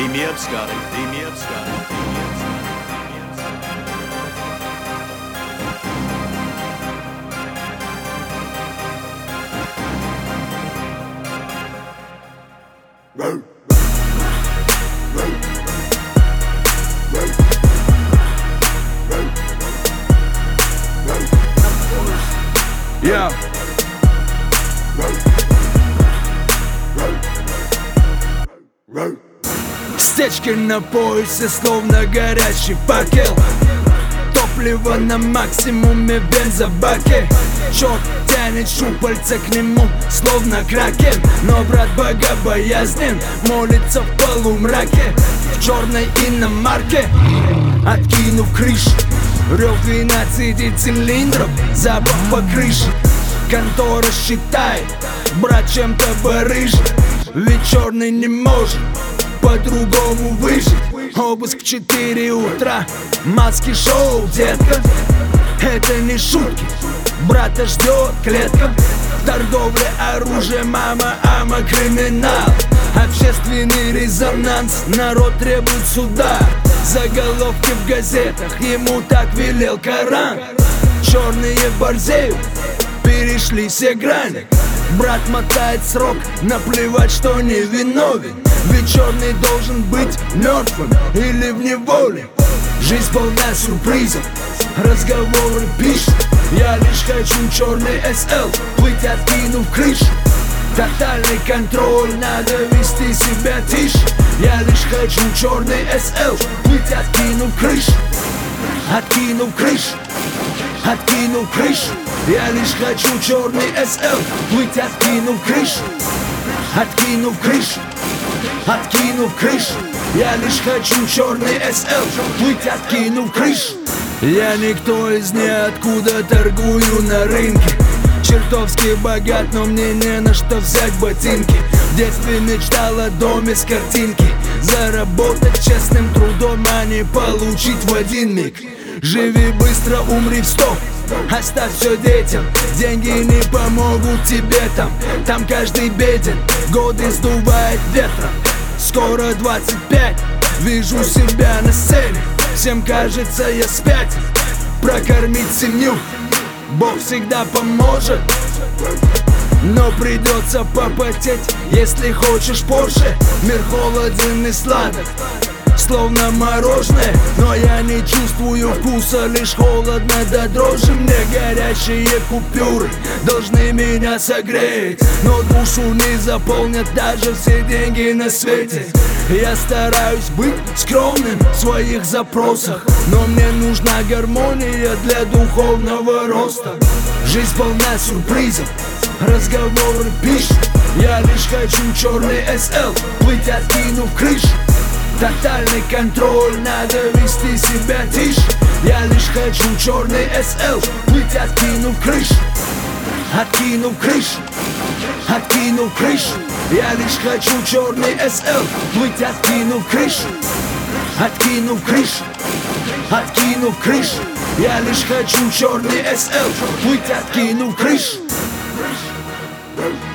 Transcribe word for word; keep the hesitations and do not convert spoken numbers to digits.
Немецкая, немецкая, Yeah. Стечки на поясе, словно горящий факел. Топливо на максимуме в бензобаке. Черт тянет щупальца к нему, словно кракен. Но брат богобоязнен, молится в полумраке. В черной иномарке, откинув крышу, рев двенадцати цилиндров, запах по крыше. Контора считает, брат чем-то барыжит, ведь черный не может по-другому выжить. Обыск в четыре утра, маски шоу, детка. Это не шутки, брата ждет клетка. Торговля оружием, мама, ама, криминал. Общественный резонанс, народ требует суда. Заголовки в газетах, ему так велел Коран. Черные борзеют, перешли все грани. Брат мотает срок, наплевать, что не виновен. Ведь черный должен быть мертвым или в неволе. Жизнь полна сюрпризов, разговоры пишут. Я лишь хочу черный эс эл, плыть откинув крышу. Тотальный контроль, надо вести себя тише. Я лишь хочу черный эс эл, плыть откинув крышу. Откинув крышу, откинув крышу. Я лишь хочу черный эс эл, плыть откинув крышу. Откинув крышу, откинув крышу. Я лишь хочу черный эс эл, плыть откинув крышу. Я никто из ниоткуда, торгую на рынке. Чертовски богат, но мне не на что взять ботинки. В детстве мечтал о доме с картинки. Заработать честным трудом, а не получить в один миг. Живи быстро, умри в сто, оставь все детям. Деньги не помогут тебе там, там каждый беден. Годы сдувает ветром, скоро двадцать пять. Вижу себя на сцене, всем кажется я спятил. Прокормить семью Бог всегда поможет, но придется попотеть, если хочешь Порше. Мир холоден и сладок, словно мороженое, но я не чувствую вкуса, лишь холодно до дрожи. Мне горячие купюры должны меня согреть, но душу не заполнят даже все деньги на свете. Я стараюсь быть скромным в своих запросах, но мне нужна гармония для духовного роста. Жизнь полна сюрпризов, разговоры пишут. Я лишь хочу черный эс эл, плыть откинув крышу. Тотальный контроль, надо вести себя тише. Я лишь хочу черный эс эл, плыть откинув крышу. Откинув крышу, откинув крышу. Я лишь хочу черный эс эл, плыть откинув крышу. Откинув крышу, откинув крышу. Я лишь хочу черный эс эл, плыть откинув крышу.